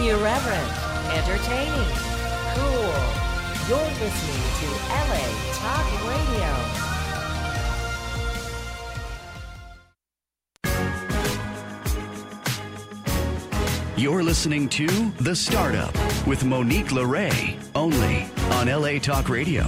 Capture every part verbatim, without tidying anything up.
Irreverent, entertaining, cool. You're listening to L A Talk Radio. You're listening to The Startup with Monique LeRae, only on L A Talk Radio.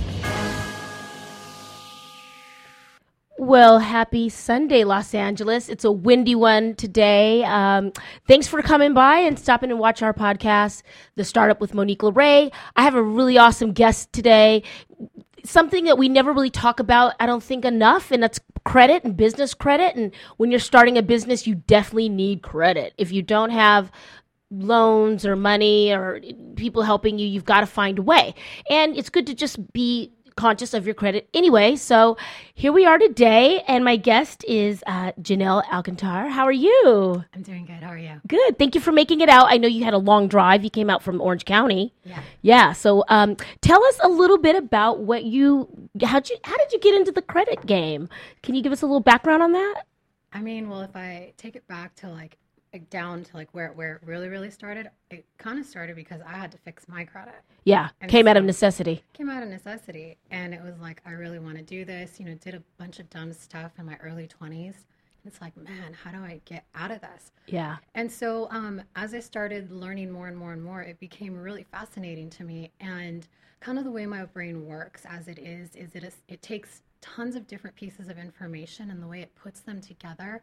Well, happy Sunday, Los Angeles. It's a windy one today. Um, thanks for coming by and stopping and watch our podcast, The Startup with Monique LeRae. I have a really awesome guest today. Something that we never really talk about, I don't think, enough, and that's credit and business credit. And when you're starting a business, you definitely need credit. If you don't have loans or money or people helping you, you've got to find a way. And it's good to just be conscious of your credit anyway. So here we are today, and my guest is uh, Janelle Alcantar. How are you? I'm doing good. How are you? Good. Thank you for making it out. I know you had a long drive. You came out from Orange County. Yeah. Yeah. So um, tell us a little bit about what you, how'd you, how did you get into the credit game? Can you give us a little background on that? I mean, well, if I take it back to like, like down to like where, where it really, really started, it kind of started because I had to fix my credit. Yeah. And came so, out of necessity. Came out of necessity. And it was like, I really want to do this, you know, did a bunch of dumb stuff in my early twenties. And it's like, man, how do I get out of this? Yeah. And so um, as I started learning more and more and more, it became really fascinating to me. And kind of the way my brain works as it is, is it, is, it takes tons of different pieces of information, and the way it puts them together,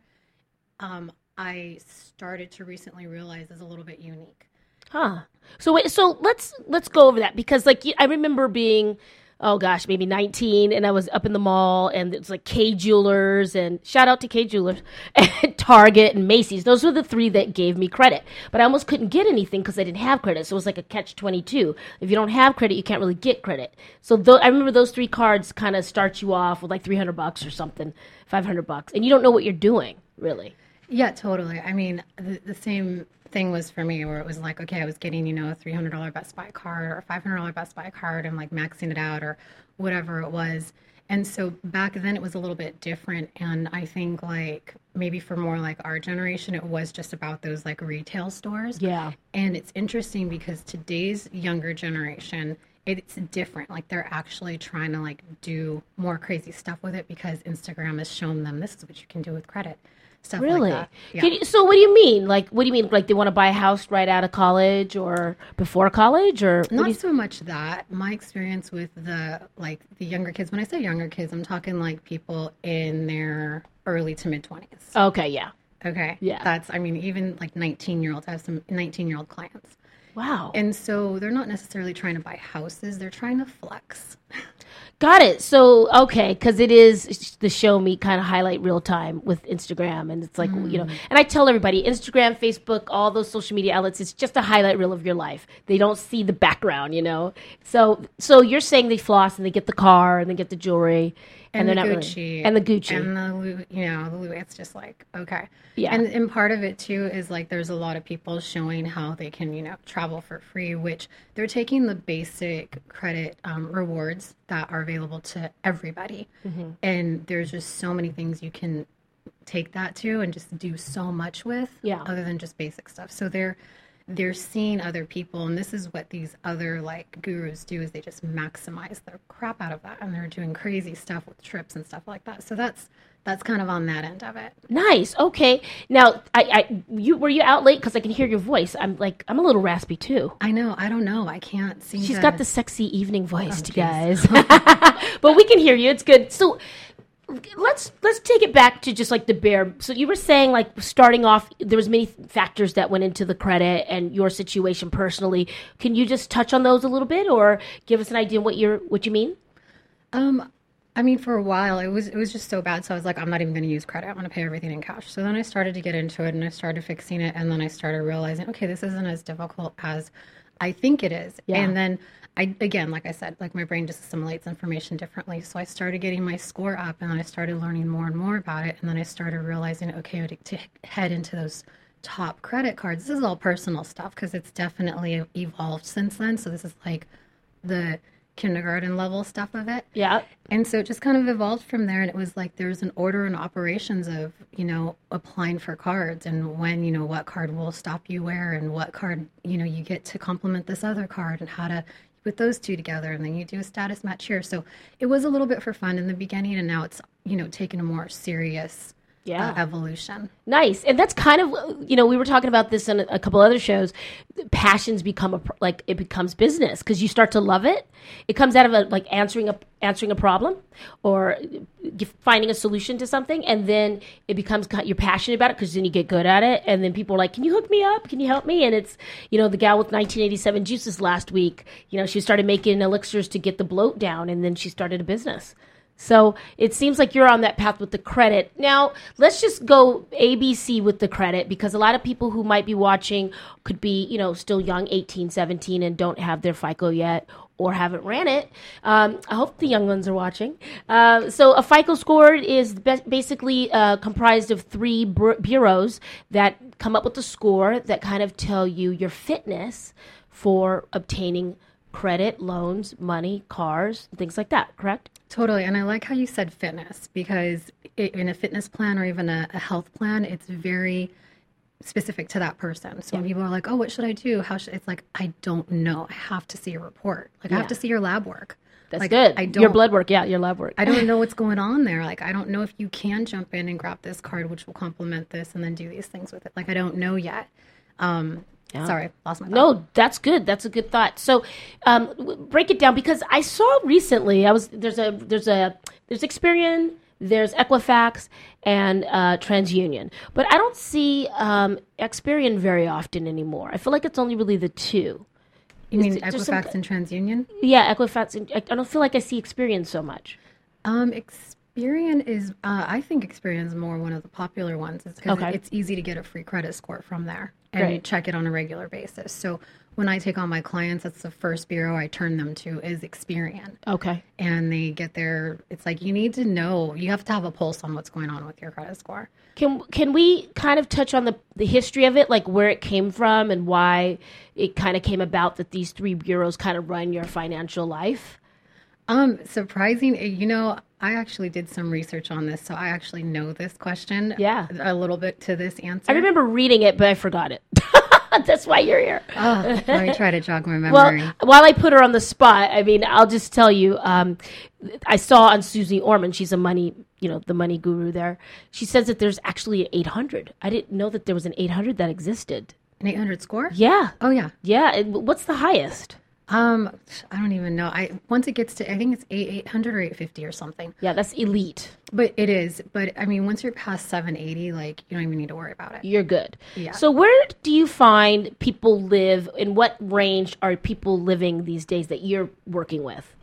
um, I started to recently realize is a little bit unique. Huh. So wait, so let's let's go over that, because like I remember being, oh gosh, maybe nineteen, and I was up in the mall, and it's like Kay Jewelers, and shout out to Kay Jewelers, and Target and Macy's. Those were the three that gave me credit, but I almost couldn't get anything because I didn't have credit. So it was like a catch twenty-two. If you don't have credit, you can't really get credit. So th- I remember those three cards kind of start you off with like three hundred bucks or something, five hundred bucks, and you don't know what you're doing really. Yeah, totally. I mean, the, the same thing was for me, where it was like, okay, I was getting, you know, a three hundred dollars Best Buy card or a five hundred dollars Best Buy card and like maxing it out or whatever it was. And so back then it was a little bit different. And I think like maybe for more like our generation, it was just about those like retail stores. Yeah. And it's interesting because today's younger generation, it's different. Like they're actually trying to like do more crazy stuff with it because Instagram has shown them this is what you can do with credit. Stuff really? like that. Yeah. Can you, so what do you mean? Like, what do you mean? Like they want to buy a house right out of college or before college, or Not you... so much that. My experience with the like the younger kids, when I say younger kids, I'm talking like people in their early to mid twenties. Okay, yeah. Okay. Yeah. That's, I mean, even like nineteen year olds. I have some nineteen year old clients. Wow. And so they're not necessarily trying to buy houses. They're trying to flex. Got it. So, okay, because it is the show me kind of highlight real time with Instagram. And it's like, mm. you know, and I tell everybody, Instagram, Facebook, all those social media outlets, it's just a highlight reel of your life. They don't see the background, you know. So so you're saying they floss and they get the car and they get the jewelry. And, And, they're the not Gucci. really, and the Gucci. And the, Louis- you know, the Louis, it's just like, okay. Yeah. And, and part of it, too, is like there's a lot of people showing how they can, you know, travel for free, which they're taking the basic credit um, rewards that are available to everybody. Mm-hmm. And there's just so many things you can take that to and just do so much with, yeah. other than just basic stuff. So they're they're seeing other people, and this is what these other like gurus do, is they just maximize their crap out of that, and they're doing crazy stuff with trips and stuff like that. So that's that's kind of on that end of it. Nice. Okay. Now, I, I you were you out late, because I can hear your voice. I'm like I'm a little raspy too. I know. I don't know. I can't seem. She's to... got the sexy evening voice, oh, you guys. But we can hear you. It's good. So let's let's take it back to just like the bare. So you were saying like starting off, there was many factors that went into the credit and your situation personally. Can you just touch on those a little bit, or give us an idea what you're what you mean? Um, I mean, for a while it was it was just so bad. So I was like, I'm not even going to use credit. I'm going to pay everything in cash. So then I started to get into it, and I started fixing it, and then I started realizing, okay, this isn't as difficult as I think it is. Yeah. And then I, again, like I said, like my brain just assimilates information differently. So I started getting my score up, and then I started learning more and more about it. And then I started realizing, okay, to, to head into those top credit cards. This is all personal stuff because it's definitely evolved since then. So this is like the kindergarten level stuff of it. Yeah. And so it just kind of evolved from there. And it was like there's an order and operations of, you know, applying for cards and when, you know, what card will stop you where and what card, you know, you get to complement this other card and how to put those two together. And then you do a status match here. So it was a little bit for fun in the beginning. And now it's, you know, taken a more serious Yeah. uh, evolution. Nice. And that's kind of, you know, we were talking about this in a, a couple other shows. Passions become a, pr- like it becomes business because you start to love it. It comes out of a, like answering a, answering a problem or g- finding a solution to something. And then it becomes, ki- you're passionate about it because then you get good at it. And then people are like, can you hook me up? Can you help me? And it's, you know, the gal with nineteen eighty-seven Juices last week, you know, she started making elixirs to get the bloat down and then she started a business. So it seems like you're on that path with the credit. Now, let's just go A B C with the credit because a lot of people who might be watching could be, you know, still young, eighteen, seventeen, and don't have their FICO yet or haven't ran it. Um, I hope the young ones are watching. Uh, so a FICO score is be- basically uh, comprised of three bur- bureaus that come up with a score that kind of tell you your fitness for obtaining credit, loans, money, cars, things like that, correct? Totally. And I like how you said fitness because it, in a fitness plan or even a, a health plan, it's very specific to that person. So when people are like, oh, what should I do? How should, it's like, I don't know. I have to see a report. Like I have Yeah. to see your lab work. That's like, good. I don't, your blood work, yeah, your lab work. I don't know what's going on there. Like, I don't know if you can jump in and grab this card, which will complement this and then do these things with it. Like, I don't know yet. Um, Yeah. Sorry, lost my thought. No, that's good. That's a good thought. So, um, w- break it down because I saw recently. I was there's a there's a there's Experian, there's Equifax, and uh, TransUnion, but I don't see um, Experian very often anymore. I feel like it's only really the two. You Is mean it- there's some- Equifax and TransUnion? Yeah, Equifax. And, I I don't feel like I see Experian so much. Um, Experian is, uh, I think Experian is more one of the popular ones. It's because Okay. it's easy to get a free credit score from there and Great. check it on a regular basis. So when I take on my clients, that's the first bureau I turn them to is Experian. Okay. And they get their, it's like you need to know, you have to have a pulse on what's going on with your credit score. Can can we kind of touch on the the history of it, like where it came from and why it kind of came about that these three bureaus kind of run your financial life? Um, surprising, eh, you know, I actually did some research on this, so I actually know this question. Yeah. A little bit to this answer. I remember reading it, but I forgot it. That's why you're here. Oh, let me try to jog my memory. Well, while I put her on the spot, I mean, I'll just tell you, um, I saw on Susie Orman, she's a money, you know, the money guru there. She says that there's actually an eight hundred. I didn't know that there was an eight hundred that existed. An eight hundred score? Yeah. Oh, yeah. Yeah. And what's the highest? Um, I don't even know. I once it gets to, I think it's eight eight hundred or eight fifty or something. Yeah, that's elite. But it is. But I mean, once you're past seven eighty, like you don't even need to worry about it. You're good. Yeah. So where do you find people live? In what range are people living these days that you're working with,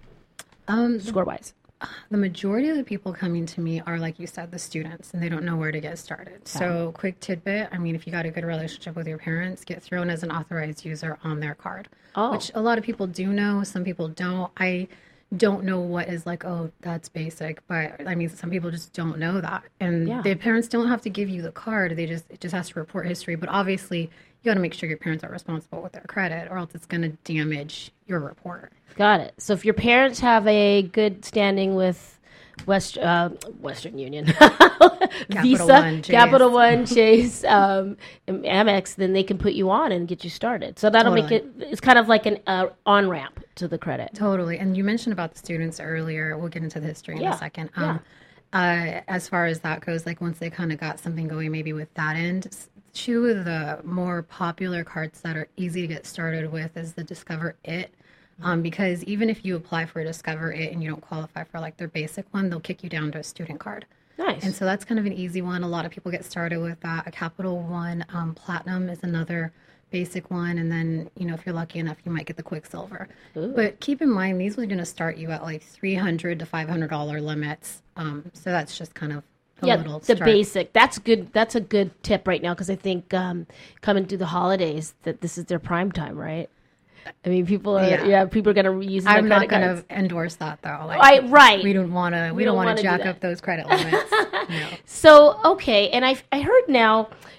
Um, score wise? the majority of the people coming to me are, like you said, the students, and they don't know where to get started. So, quick tidbit: I mean, if you got a good relationship with your parents, get thrown as an authorized user on their card, Oh. which a lot of people do know. Some people don't. I don't know what is like, oh, that's basic, but I mean, some people just don't know that, and Yeah. their parents don't have to give you the card. They just it just has to report history. But obviously, you got to make sure your parents are responsible with their credit, or else it's going to damage your report. Got it. So if your parents have a good standing with West uh, Western Union, Visa, One, Chase. Capital One, Chase, um, and Amex, then they can put you on and get you started. So that'll make Totally. it. It's kind of like an uh, on ramp to the credit. Totally. And you mentioned about the students earlier. We'll get into the history in Yeah. a second. Um, uh, as far as that goes, like once they kind of got something going, maybe with that end, s- two of the more popular cards that are easy to get started with is the Discover It. Um, because even if you apply for a Discover It and you don't qualify for like their basic one, they'll kick you down to a student card. Nice. And so that's kind of an easy one. A lot of people get started with that. A Capital One um, Platinum is another basic one. And then, you know, if you're lucky enough, you might get the Quicksilver. But keep in mind, these are going to start you at like three hundred dollars to five hundred dollars limits. Um, so that's just kind of a yeah, little the start. basic. That's good. That's a good tip right now because I think um, coming through the holidays that this is their prime time, right? I mean, people are yeah, Yeah. people are going to use. I'm their not credit going cards. to endorse that though. Like, I- right. We don't want to. We, We don't don't want wanna to do jack that. up those credit limits. No. So okay, and I I heard now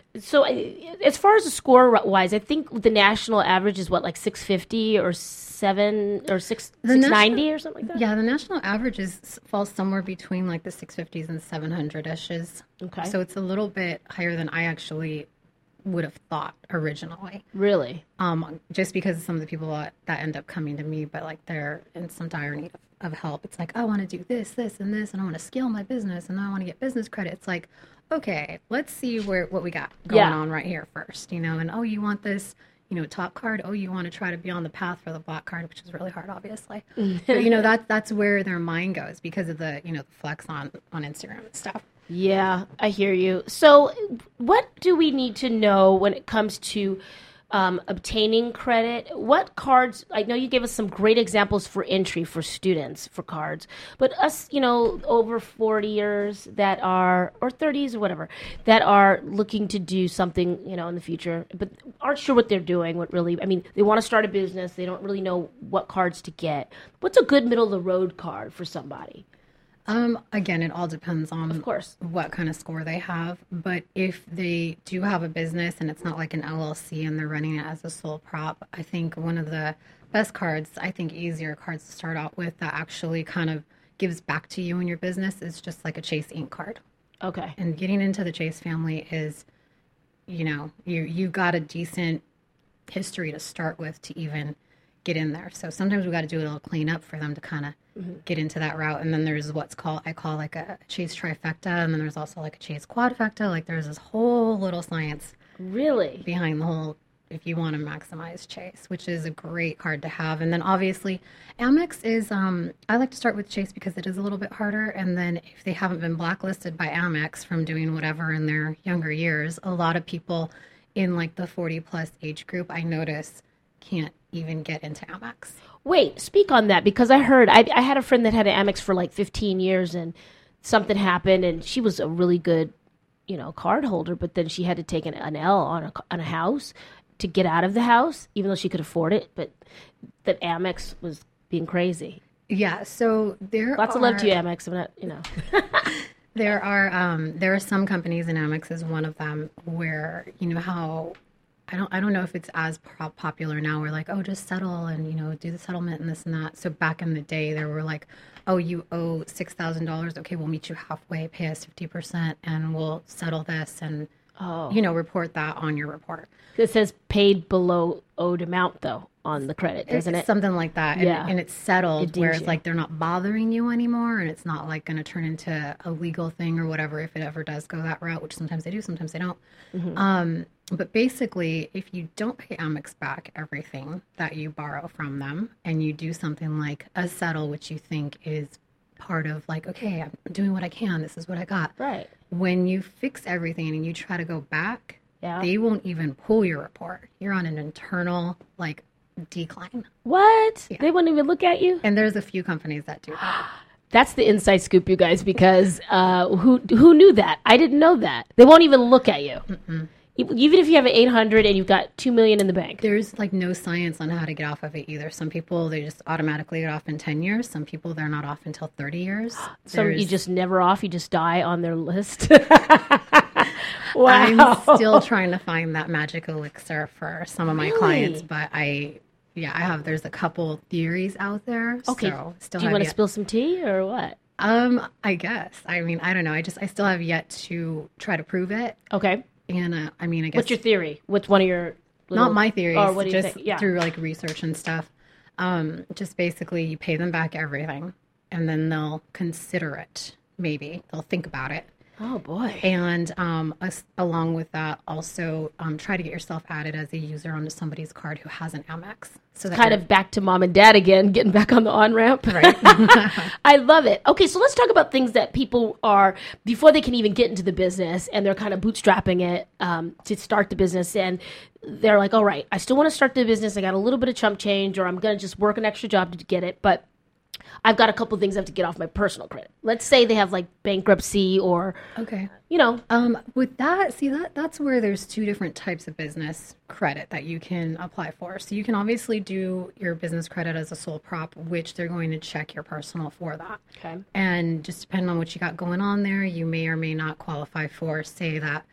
So uh, as far as the score wise, I think the national average is what, like six fifty or seven or six The six national- ninety or something like that. Yeah, the national average is falls somewhere between like the six fifties and seven hundred-ishes. Okay. So it's a little bit higher than I actually would have thought originally. Really? Um, just because of some of the people that, that end up coming to me, but like they're in some dire need of, of help. It's like, I want to do this, this, and this, and I want to scale my business, and I want to get business credit. It's like, okay, let's see where what we got going Yeah. on right here first, you know. And oh, you want this, you know, top card. Oh, you want to try to be on the path for the black card, which is really hard, obviously. But you know, that that's where their mind goes because of the you know the flex on on Instagram and stuff. Yeah, I hear you. So what do we need to know when it comes to um, obtaining credit? What cards, I know you gave us some great examples for entry for students for cards, but us, you know, over forty years that are, or thirties or whatever, that are looking to do something, you know, in the future, but aren't sure what they're doing, what really, I mean, they want to start a business, they don't really know what cards to get. What's a good middle of the road card for somebody? Um, again, it all depends on Of course. what kind of score they have. But if they do have a business and it's not like an L L C and they're running it as a sole prop, I think one of the best cards, I think easier cards to start out with that actually kind of gives back to you in your business is just like a Chase Ink card. Okay. And getting into the Chase family is, you know, you you got a decent history to start with to even get in there. So sometimes we got to do a little cleanup for them to kind of mm-hmm. get into that route. And then there's what's called, I call like a Chase trifecta. And then there's also like a Chase quadfecta. Like there's this whole little science Really? behind the whole, if you want to maximize Chase, which is a great card to have. And then obviously Amex is, um, I like to start with Chase because it is a little bit harder. And then if they haven't been blacklisted by Amex from doing whatever in their younger years, a lot of people in like the forty plus age group, I notice can't even get into Amex. Wait, speak on that because I heard I, I had a friend that had an Amex for like fifteen years and something happened and she was a really good, you know, card holder, but then she had to take an, an L on a, on a house to get out of the house, even though she could afford it. But that Amex was being crazy. Yeah, so there Lots are, of love to you, Amex. I'm not, you know. there are um, there are some companies, and Amex is one of them, where you know how. I don't I don't know if it's as pro- popular now. We're like, oh, just settle and, you know, do the settlement and this and that. So back in the day, there were like, oh, you owe six thousand dollars. Okay, we'll meet you halfway, pay us fifty percent, and we'll settle this and, Oh. you know, report that on your report. It says paid below owed amount, though, on the credit, doesn't It's it? something like that. And, Yeah. and it's settled It where deems it's you. like they're not bothering you anymore and it's not like going to turn into a legal thing or whatever if it ever does go that route, which sometimes they do, sometimes they don't. Mm-hmm. Um, but basically, if you don't pay Amex back everything that you borrow from them and you do something like a settle, which you think is part of like, okay, I'm doing what I can. This is what I got. Right. When you fix everything and you try to go back, Yeah. they won't even pull your report. You're on an internal like decline. What? They wouldn't even look at you? And there's a few companies that do that. That's the inside scoop, you guys, because uh, who who knew that? I didn't know that. They won't even look at you. Mm-mm. Even if you have an eight hundred and you've got two million in the bank. There's like no science on how to get off of it either. Some people, they just automatically get off in ten years. Some people, they're not off until thirty years. So you There's- just never off, you just die on their list. Wow. I'm still trying to find that magic elixir for some of my Really? clients, but I, yeah, I have, there's a couple theories out there. Okay. So still Do you have want to yet- spill some tea or what? Um, I guess. I mean, I don't know. I just, I still have yet to try to prove it. Okay. And uh, I mean, I guess What's your theory? What's one of your little, not my theories, Or what do you just think? Yeah. through like research and stuff. Um, just basically you pay them back everything and then they'll consider it. Maybe they'll think about it. Oh boy. And um, as, along with that, also um, try to get yourself added as a user onto somebody's card who has an Amex. So that Kind you're- of back to mom and dad again, getting back on the on ramp. Right. I love it. Okay, so let's talk about things that people are, before they can even get into the business and they're kind of bootstrapping it um, to start the business. And they're like, all right, I still want to start the business. I got a little bit of chump change or I'm going to just work an extra job to get it. But I've got a couple of things I have to get off my personal credit. Let's say they have like bankruptcy or, Okay. you know, Um, with that, see that that's where there's two different types of business credit that you can apply for. So you can obviously do your business credit as a sole prop, which they're going to check your personal for that. okay. And just depending on what you got going on there, you may or may not qualify for, say that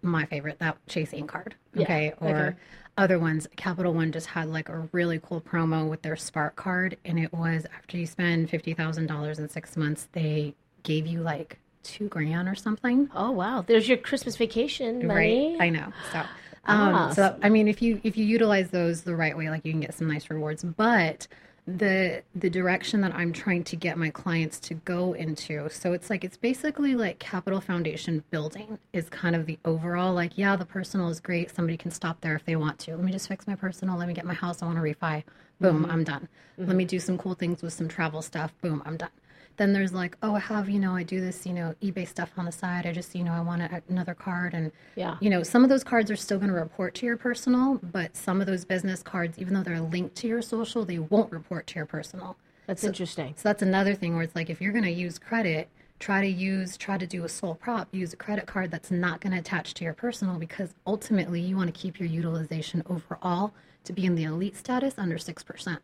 my favorite, that Chase Ink card. Yeah, Okay. Or okay. other ones, Capital One just had like a really cool promo with their Spark card. And it was after you spend fifty thousand dollars in six months, they gave you like two grand or something. Oh, wow. There's your Christmas vacation money. Right. I know. So, um, Ah, so I mean, if you if you utilize those the right way, like you can get some nice rewards. But the the direction that I'm trying to get my clients to go into, so it's like it's basically like capital foundation building is kind of the overall. Like, yeah, the personal is great. Somebody can stop there if they want to. Let me just fix my personal. Let me get my house. I want to refi. Boom, I'm done. Let me do some cool things with some travel stuff. Boom, I'm done. Then there's like, oh, I have, you know, I do this, you know, eBay stuff on the side. I just, you know, I want a, another card. And, Yeah. you know, some of those cards are still going to report to your personal, but some of those business cards, even though they're linked to your social, they won't report to your personal. That's interesting. So that's another thing where it's like, if you're going to use credit, try to use, try to do a sole prop, use a credit card that's not going to attach to your personal, because ultimately you want to keep your utilization overall to be in the elite status under six percent.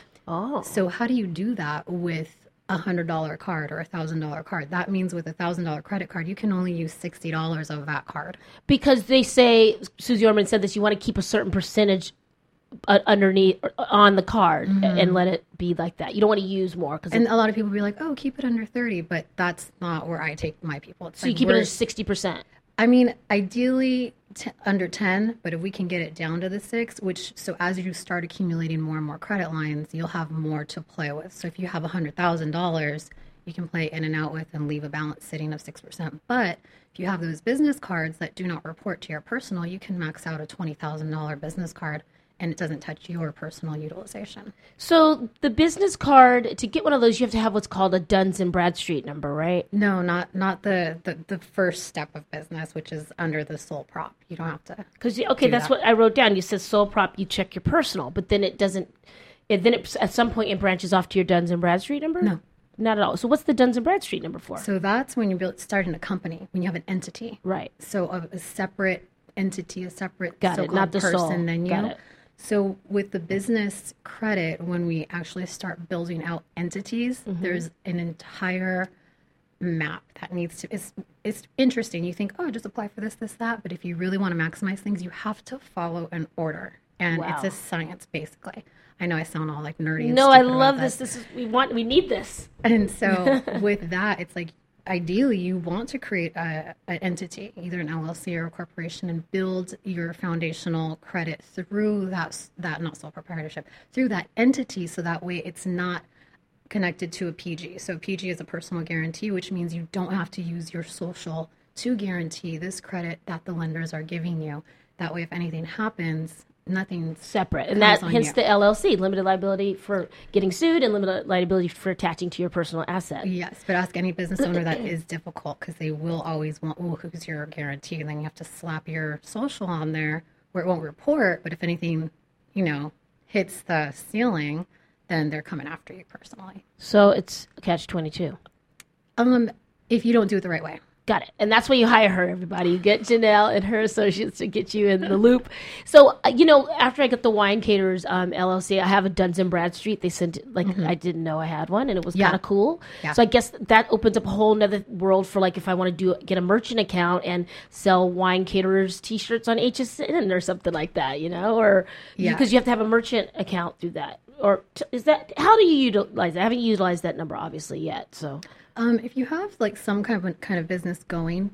Oh. So how do you do that with a hundred dollar card or a thousand dollar card? That means with a thousand dollar credit card, you can only use sixty dollars of that card. Because they say, Susie Orman said this, you want to keep a certain percentage uh, underneath or on the card and let it be like that. You don't want to use more. Cause And it, a lot of people be like, oh, keep it under thirty, but that's not where I take my people. It's so you like keep it we're- at sixty percent. I mean, ideally t- under ten, but if we can get it down to the six, which, so as you start accumulating more and more credit lines, you'll have more to play with. So if you have one hundred thousand dollars, you can play in and out with and leave a balance sitting of six percent. But if you have those business cards that do not report to your personal, you can max out a twenty thousand dollars business card and it doesn't touch your personal utilization. So the business card, to get one of those, you have to have what's called a Duns and Bradstreet number, right? No, not not the, the, the first step of business, which is under the sole prop. You don't have to. Because okay, do that's that. what I wrote down. You said sole prop, you check your personal, but then it doesn't. It, then it, at some point it branches off to your Duns and Bradstreet number. No. Not at all. So what's the Duns and Bradstreet number for? So that's when you build starting a company, when you have an entity. Right. So a, a separate entity, a separate Got it, so-called not the person soul. than you. Got it. So with the business credit, when we actually start building out entities, Mm-hmm. there's an entire map that needs to. It's it's interesting. You think, oh, just apply for this, this, that, but if you really want to maximize things, you have to follow an order, and Wow. it's a science basically. I know I sound all like nerdy. And No, I stupid about love this. This is we want. We need this. and so with that, it's like ideally you want to create a, an entity, either an L L C or a corporation, and build your foundational credit through that, that not sole proprietorship, through that entity, so that way it's not connected to a P G. So P G is a personal guarantee, which means you don't have to use your social to guarantee this credit that the lenders are giving you. That way, if anything happens, nothing's Separate, and comes that on hence you. the L L C, limited liability for getting sued, and limited liability for attaching to your personal asset. Yes, but ask any business owner, that is difficult because they will always want, oh, who's your guarantee? And then you have to slap your social on there where it won't report. But if anything, you know, hits the ceiling, then they're coming after you personally. So it's catch twenty-two. Um, if you don't do it the right way. Got it. And that's why you hire her, everybody. You get Janelle and her associates to get you in the loop. So, uh, you know, after I got the Wine Caterers um, L L C, I have a Duns and Bradstreet. They sent, like, I didn't know I had one, and it was Yeah. kind of cool. Yeah. So I guess that opens up a whole nother world for, like, if I want to do get a merchant account and sell Wine Caterers T-shirts on H S N or something like that, you know? Or Yeah. because you have to have a merchant account through that. Or t- is that, how do you utilize that? I haven't utilized that number, obviously, yet, so. Um, if you have like some kind of kind of business going,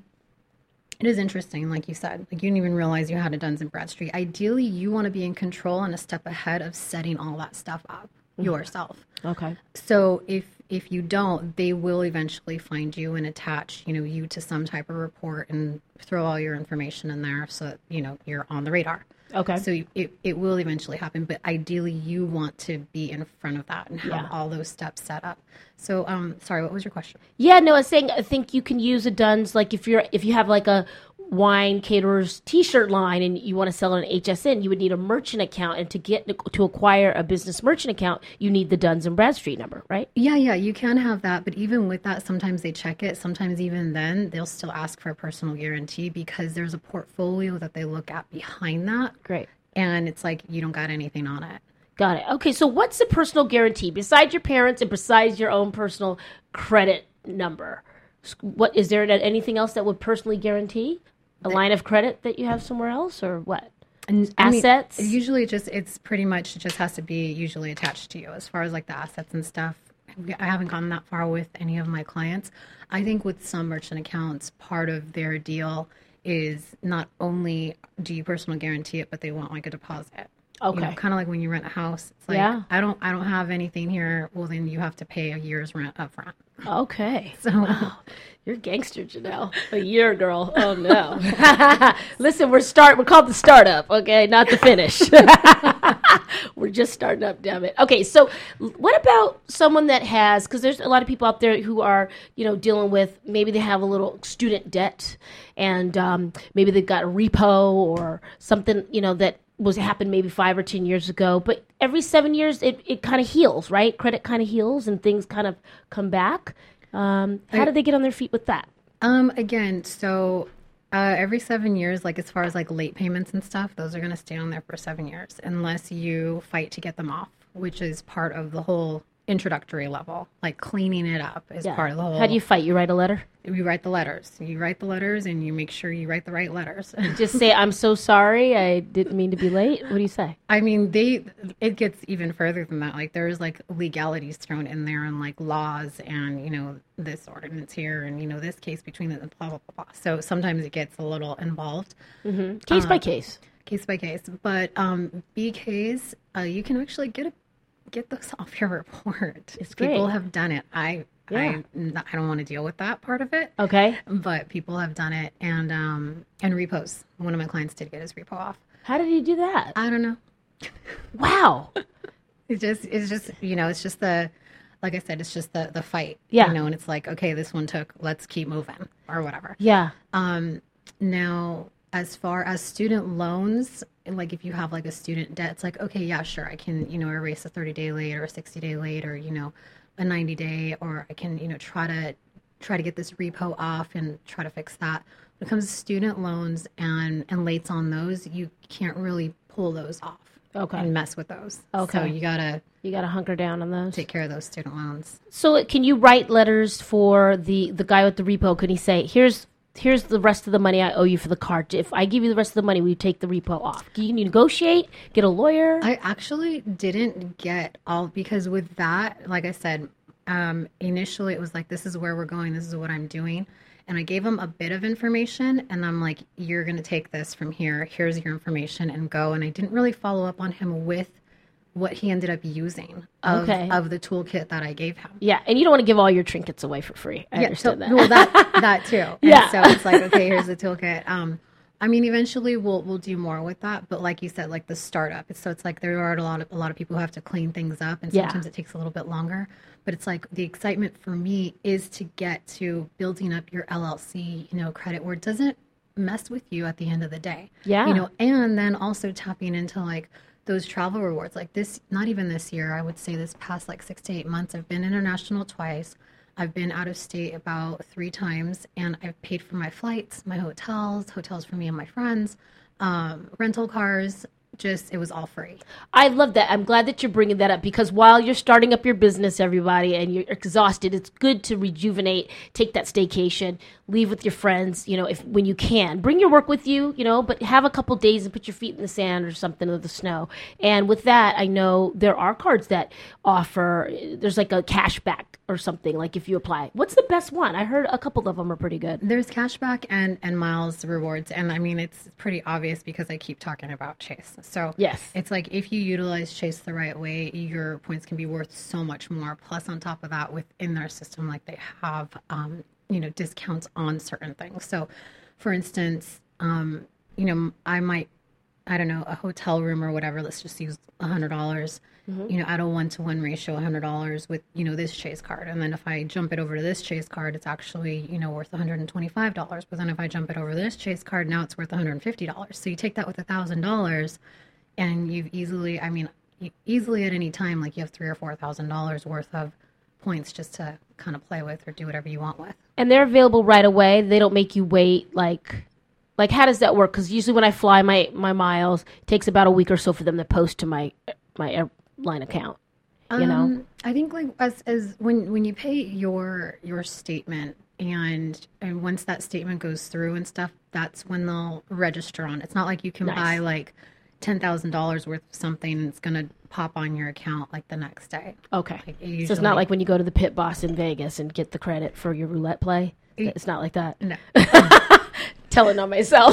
it is interesting, like you said. Like you didn't even realize you had a Duns and Bradstreet. Ideally, you want to be in control and a step ahead of setting all that stuff up yourself. Okay. So if if you don't, they will eventually find you and attach, you know, you to some type of report and throw all your information in there so that, you know, you're on the radar. Okay. So it, it will eventually happen, but ideally you want to be in front of that and have Yeah. all those steps set up. So, um, sorry, what was your question? Yeah, no, I was saying I think you can use a Duns, like if you're if you have like a Wine Caterers T-shirt line and you want to sell it on H S N, you would need a merchant account, and to get to acquire a business merchant account, you need the Duns and Bradstreet number, right? Yeah, yeah, you can have that, but even with that, sometimes they check it. Sometimes even then, they'll still ask for a personal guarantee because there's a portfolio that they look at behind that, Great. and it's like you don't got anything on it. Got it. Okay, so what's the personal guarantee besides your parents and besides your own personal credit number? What is there anything else that would personally guarantee? a line of credit that you have somewhere else, or what? And I mean, assets? usually just, it's pretty much, it just has to be usually attached to you as far as like the assets and stuff. I haven't gone that far with any of my clients. I think with some merchant accounts, part of their deal is not only do you personal guarantee it, but they want like a deposit. Okay. You know, kind of like when you rent a house. It's like, Yeah. I don't I don't have anything here. Well, then you have to pay a year's rent up front. Okay. So Wow. You're gangster, Janelle. A year, girl. Oh, no. Listen, we're start. We're called the startup, okay? Not the finish. We're just starting up, damn it. Okay, so what about someone that has, because there's a lot of people out there who are, you know, dealing with, maybe they have a little student debt, and um, maybe they've got a repo or something, you know, that was happened maybe five or ten years ago, but every seven years it, it kind of heals, right? Credit kind of heals and things kind of come back. Um, how do they get on their feet with that? Um, again, so uh, every seven years, like as far as like late payments and stuff, those are going to stay on there for seven years unless you fight to get them off, which is part of the whole introductory level. Like cleaning it up is Yeah. part of the whole. How do you fight? You write a letter? You write the letters. You write the letters and you make sure you write the right letters. Just say, I'm so sorry, I didn't mean to be late. What do you say? I mean, they, it gets even further than that. Like there's like legalities thrown in there and like laws and, you know, this ordinance here and, you know, this case between the blah, blah, blah, blah. So sometimes it gets a little involved. Mm-hmm. Case Uh, by case. Case by case. But um, B Ks, uh, you can actually get a, get those off your report. It's People great. have done it. I, Yeah. I, I don't want to deal with that part of it. Okay. But people have done it, and um, and repos. One of my clients did get his repo off. How did you do that? I don't know. Wow. It's just, it's just, you know, it's just the, like I said, it's just the the fight. Yeah. You know, and it's like, okay, this one took. Let's keep moving, or whatever. Yeah. Um, now, as far as student loans, like if you have like a student debt, it's like, okay, yeah, sure, I can, you know, erase a thirty day late or a sixty day late or, you know, a ninety day, or I can, you know, try to try to get this repo off and try to fix that. When it comes to student loans and, and lates on those, you can't really pull those off Okay. and mess with those. Okay. So you got to You got to hunker down on those. take care of those student loans. So can you write letters for the, the guy with the repo? Could he say, here's here's the rest of the money I owe you for the card. If I give you the rest of the money, will you take the repo off? Can you negotiate? Get a lawyer? I actually didn't get all, because with that, like I said, um, initially it was like, this is where we're going, this is what I'm doing. And I gave him a bit of information, and I'm like, you're going to take this from here. Here's your information and go. And I didn't really follow up on him with what he ended up using of, Okay. of the toolkit that I gave him. Yeah, and you don't want to give all your trinkets away for free. I Yeah, understand so, that. well, that that too. And Yeah. so it's like, okay, here's the toolkit. Um, I mean, eventually we'll we'll do more with that, but like you said, like the startup. So it's like there are a lot of a lot of people who have to clean things up, and Yeah. sometimes it takes a little bit longer. But it's like the excitement for me is to get to building up your L L C, you know, credit where it doesn't mess with you at the end of the day. Yeah. You know, and then also tapping into like those travel rewards. Like this, not even this year, I would say this past like six to eight months, I've been international twice. I've been out of state about three times, and I've paid for my flights, my hotels, hotels for me and my friends, um, rental cars. Just, it was all free. I love that. I'm glad that you're bringing that up, because while you're starting up your business, everybody, and you're exhausted, it's good to rejuvenate, take that staycation, leave with your friends, you know, if when you can. Bring your work with you, you know, but have a couple days and put your feet in the sand or something, or the snow. And with that, I know there are cards that offer, there's like a cash back or something, like if you apply. What's the best one? I heard a couple of them are pretty good. There's cashback and, and miles rewards. And I mean, it's pretty obvious because I keep talking about Chase. So Yes. it's like if you utilize Chase the right way, your points can be worth so much more. Plus, on top of that, within their system, like they have, um, you know, discounts on certain things. So, for instance, um, you know, I might, I don't know, a hotel room or whatever. Let's just use a hundred dollars. You know, at a one-to-one ratio, a hundred dollars with, you know, this Chase card. And then if I jump it over to this Chase card, it's actually, you know, worth one hundred twenty-five dollars. But then if I jump it over this Chase card, now it's worth one hundred fifty dollars. So you take that with a thousand dollars, and you've easily, I mean, you, easily at any time, like you have three or four thousand dollars worth of points just to kind of play with or do whatever you want with. And they're available right away. They don't make you wait. Like, like how does that work? Because usually when I fly my, my miles, it takes about a week or so for them to post to my my airline account. You know, Um, I think like as as when when you pay your your statement, and and once that statement goes through and stuff, that's when they'll register on. It's not like you can Nice. buy like ten thousand dollars worth of something and it's going to pop on your account like the next day. Okay. Like, it So it's usually- not like when you go to the Pit Boss in Vegas and get the credit for your roulette play. It's not like that. No. Telling on myself.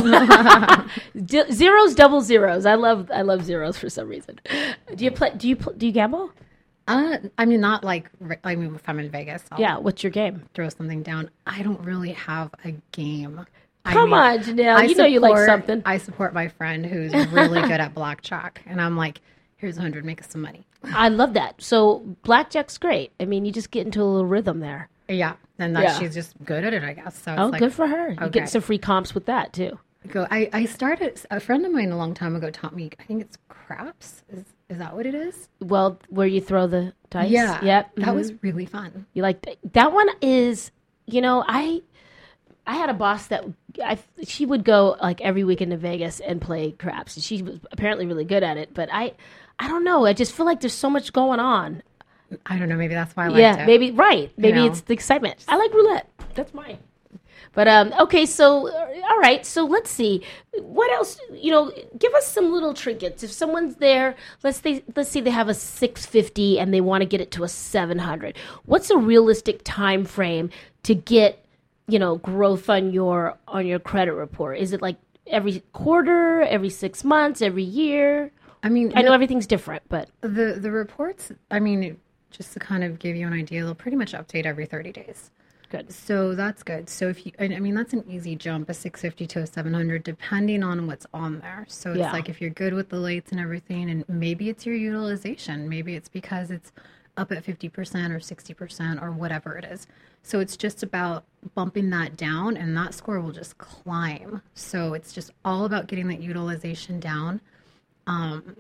D- zeros, double zeros. I love I love zeros for some reason. Do you play? Do you pl- do you gamble? Uh, I mean, not like, re- I mean, if I'm in Vegas, I'll Yeah. What's your game? throw something down. I don't really have a game. I Come mean, on, Janelle. I You know you like support- something. I support my friend who's really good at blackjack. And I'm like, here's a hundred, make us some money. I love that. So blackjack's great. I mean, you just get into a little rhythm there. Yeah. And that Yeah. she's just good at it, I guess. So it's Oh, like, good for her. You okay. get some free comps with that too. Go. I, I started, a friend of mine a long time ago taught me, I think it's craps. Is, is that what it is? Well, where you throw the dice. Yeah. Yep. That mhm. was really fun. You like that? That one is, you know, I I had a boss that I she would go like every weekend to Vegas and play craps. She was apparently really good at it, but I I don't know. I just feel like there's so much going on. I don't know. Maybe that's why I liked Yeah, it. maybe right. Maybe know? it's the excitement. I like roulette. That's mine. But um, okay, so uh, all right, so let's see what else. You know, give us some little trinkets. If someone's there, let's say let's say they have a six fifty and they want to get it to a seven hundred. What's a realistic time frame to get, you know, growth on your on your credit report? Is it like every quarter, every six months, every year? I mean, I know everything's different, but the, the reports, I mean, just to kind of give you an idea, they'll pretty much update every thirty days. good. So that's good. So if you, I I mean, that's an easy jump, a six fifty to a seven hundred, depending on what's on there. So it's Yeah. like if you're good with the lates and everything, and maybe it's your utilization, maybe it's because it's up at fifty percent or sixty percent or whatever it is. So it's just about bumping that down, and that score will just climb. So it's just all about getting that utilization down. Um,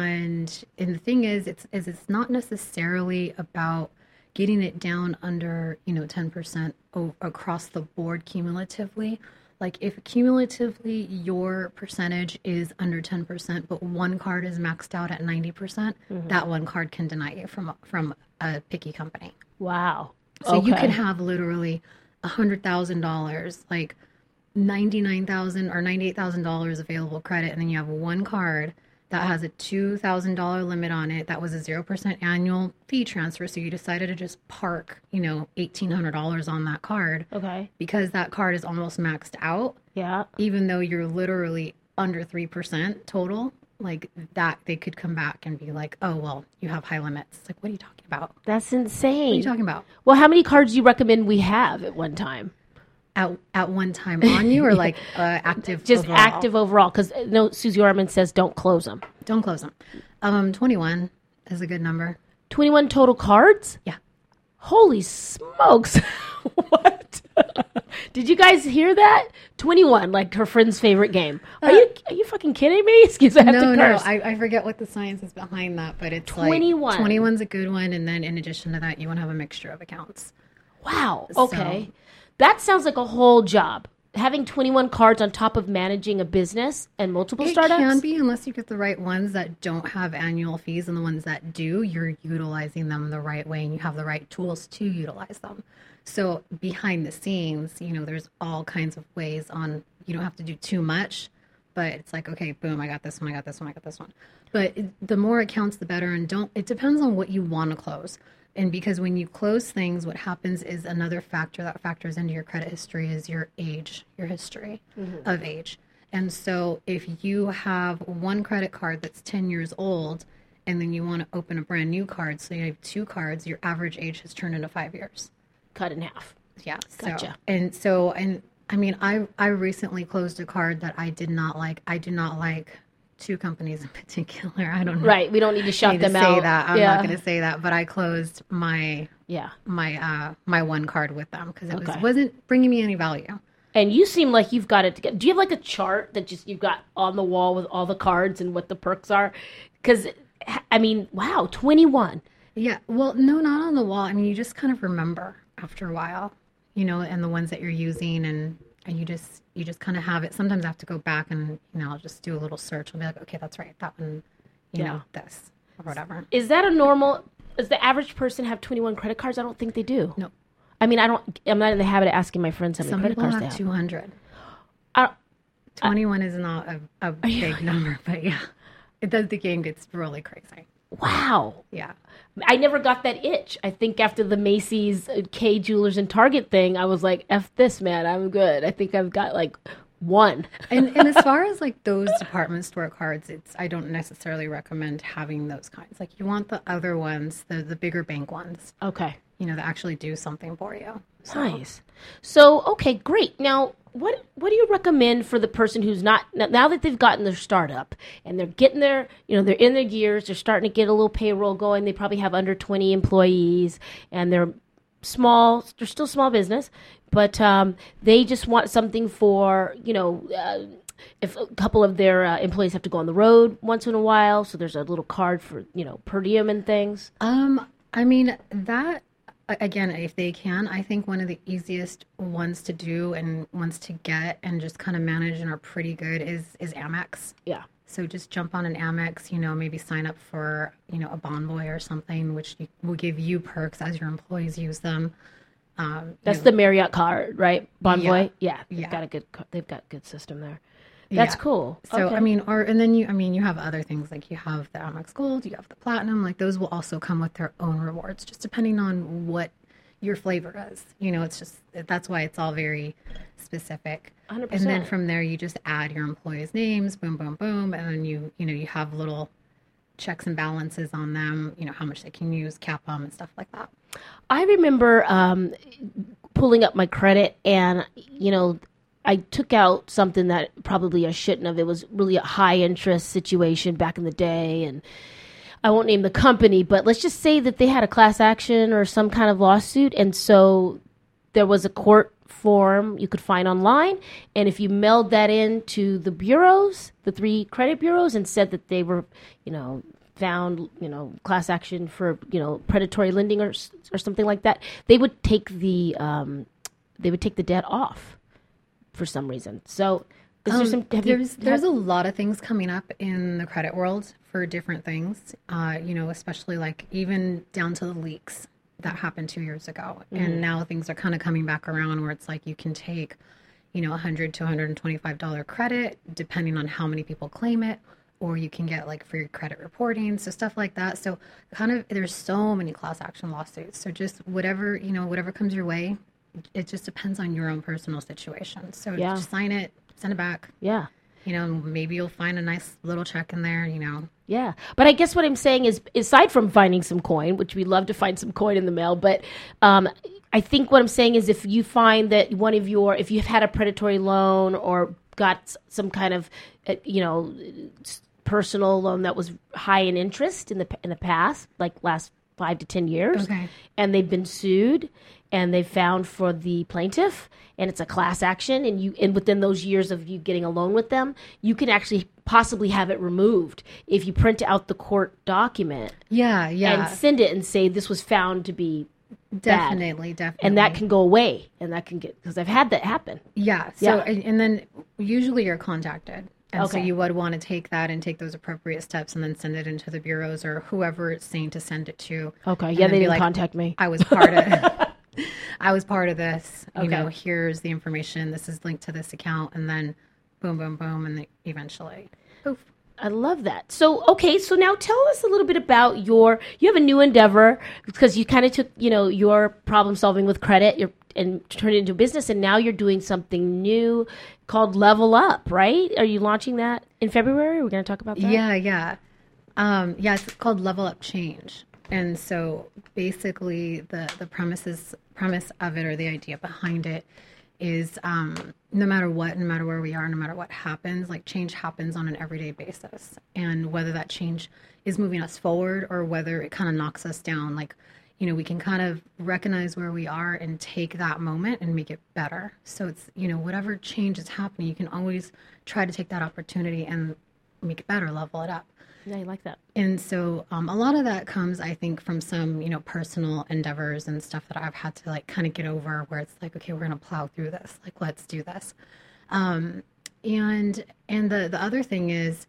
and and the thing is, it's is it's not necessarily about getting it down under, you know, ten percent o- across the board cumulatively. Like if cumulatively your percentage is under ten percent, but one card is maxed out at ninety percent, that one card can deny you from from a picky company. Wow. So you Okay. could have literally one hundred thousand dollars, like ninety-nine thousand dollars or ninety-eight thousand dollars available credit, and then you have one card that has a two thousand dollars limit on it. That was a zero percent annual fee transfer. So you decided to just park, you know, eighteen hundred dollars on that card Okay. because that card is almost maxed out, Yeah. even though you're literally under three percent total. Like that, they could come back and be like, oh, well, you have high limits. It's like, what are you talking about? What That's are you insane. talking about? Well, how many cards do you recommend we have at one time? At, at one time on you, or like uh, active Just overall? active overall, because no, Susie Orman says don't close them. Don't close them. Um, twenty-one is a good number. twenty-one total cards? Yeah. Holy smokes. What? Did you guys hear that? twenty-one, like her friend's favorite game. Are you are you fucking kidding me? Excuse me, I have No, to no, curse. I, I forget what the science is behind that, but it's twenty-one. like twenty-one's a good one, and then in addition to that, you want to have a mixture of accounts. Wow. So- Okay. That sounds like a whole job. Having twenty-one cards on top of managing a business and multiple It startups? can be, unless you get the right ones that don't have annual fees, and the ones that do, you're utilizing them the right way, and you have the right tools to utilize them. So behind the scenes, you know, there's all kinds of ways on, you don't have to do too much, but it's like, okay, boom, I got this one, I got this one, I got this one. But it, the more accounts, the better. And don't, it depends on what you want to close. And because when you close things, what happens is another factor that factors into your credit history is your age, your history of age. And so if you have one credit card that's ten years old, and then you want to open a brand new card, so you have two cards, your average age has turned into five years. Cut in half. Yeah. So, Gotcha. And so, and I mean, I I recently closed a card that I did not like. I do not like two companies in particular. I don't know. Right. We don't need to shout need to them say out. that. I'm yeah. not going to say that, but I closed my Yeah. my uh my one card with them because it Okay. was wasn't bringing me any value. And you seem like you've got it together. Do you have like a chart that just you've got on the wall with all the cards and what the perks are? Because, I mean, wow, twenty-one. Yeah. Well, no, not on the wall. I mean, you just kind of remember after a while, you know, and the ones that you're using, and and you just you just kind of have it. Sometimes I have to go back and, you know, I'll just do a little search. I'll be like, okay, that's right, that one, you Yeah. know, this or whatever. Is that a normal, does the average person have twenty-one credit cards? I don't think they do. No. I mean, I don't. I'm not in the habit of asking my friends how many Some credit people cards have they have. two hundred. I, twenty-one is not a, a big number, but yeah, it does. The game gets really crazy. wow. Yeah. I never got that itch. I think after the Macy's, uh, K Jewelers, and Target thing, I was like, "F this, man. I'm good." I think I've got like one. and and as far as like those department store cards, it's I don't necessarily recommend having those kinds. Like you want the other ones, the the bigger bank ones, Okay. you know, that actually do something for you. So, Nice. So, okay, great. Now, what what do you recommend for the person who's not now that they've gotten their startup and they're getting their, you know, they're in their gears, they're starting to get a little payroll going. They probably have under twenty employees and they're small, they're still small business, but um, they just want something for, you know, uh, if a couple of their uh, employees have to go on the road once in a while, so there's a little card for, you know, per diem and things. Um, I mean that. Again, if they can, I think one of the easiest ones to do and ones to get and just kind of manage and are pretty good is is Amex. Yeah. So just jump on an Amex, you know, maybe sign up for, you know, a Bonvoy or something, which will give you perks as your employees use them. Um, That's you the Marriott card, right? Bonvoy? Yeah. Yeah. They've Yeah. got a good, co- they've got good system there. That's Yeah. cool. So, Okay. I mean, or, and then you, I mean, you have other things like you have the Amex Gold, you have the Platinum, like those will also come with their own rewards, just depending on what your flavor is. You know, it's just, that's why it's all very specific. one hundred And then percent. from there, you just add your employees' names, boom, boom, boom. And then you, you know, you have little checks and balances on them, you know, how much they can use, cap them and stuff like that. I remember um, pulling up my credit and, you know, I took out something that probably I shouldn't have. It was really a high interest situation back in the day. And I won't name the company, but let's just say that they had a class action or some kind of lawsuit. And so there was a court form you could find online. And if you mailed that in to the bureaus, the three credit bureaus, and said that they were, you know, found, you know, class action for, you know, predatory lending or or something like that, they would take the um, they would take the debt off for some reason. So is there Um, some, have you there's there's had- a lot of things coming up in the credit world for different things. Uh, you know, especially like even down to the leaks that happened two years ago, Mm-hmm. and now things are kind of coming back around where it's like you can take, you know, one hundred to one hundred twenty-five dollars credit depending on how many people claim it, or you can get like free credit reporting, so stuff like that. So kind of there's so many class action lawsuits. So just whatever, you know, whatever comes your way, it just depends on your own personal situation. So Yeah. just sign it, send it back. yeah. You know, maybe you'll find a nice little check in there, you know. Yeah. But I guess what I'm saying is, aside from finding some coin, which we love to find some coin in the mail, but um, I think what I'm saying is if you find that one of your, if you've had a predatory loan or got s- some kind of, uh, you know, s- personal loan that was high in interest in the in the past, like last five to ten years, Okay. and they've been sued and they found for the plaintiff and it's a class action, and you and within those years of you getting a loan with them, you can actually possibly have it removed if you print out the court document Yeah, yeah. and send it and say this was found to be bad. definitely, definitely. And that can go away, and that can get, because I've had that happen. Yeah. So, Yeah. And, and then usually you're contacted. And so Okay. you would want to take that and take those appropriate steps and then send it into the bureaus or whoever it's saying to send it to. Okay, And yeah, then they be didn't like, contact me. I was part of I was part of this. You Okay. know, here's the information. This is linked to this account. And then boom, boom, boom. And then eventually, poof. I love that. So, okay, so now tell us a little bit about your, you have a new endeavor because you kind of took, you know, your problem solving with credit you're, and turned it into a business, and now you're doing something new called Level Up, right? Are you launching that in February? We're going to talk about that? Yeah, yeah. Um, yeah, it's called Level Up Change. And so basically the, the premises, premise of it or the idea behind it is um, no matter what, no matter where we are, no matter what happens, like change happens on an everyday basis. And whether that change is moving us forward or whether it kind of knocks us down, like, you know, we can kind of recognize where we are and take that moment and make it better. So it's, you know, whatever change is happening, you can always try to take that opportunity and make it better, level it up. Yeah, you like that. And so um, a lot of that comes, I think, from some, you know, personal endeavors and stuff that I've had to like kind of get over where it's like, okay, we're going to plow through this. Like, let's do this. Um, and and the, the other thing is,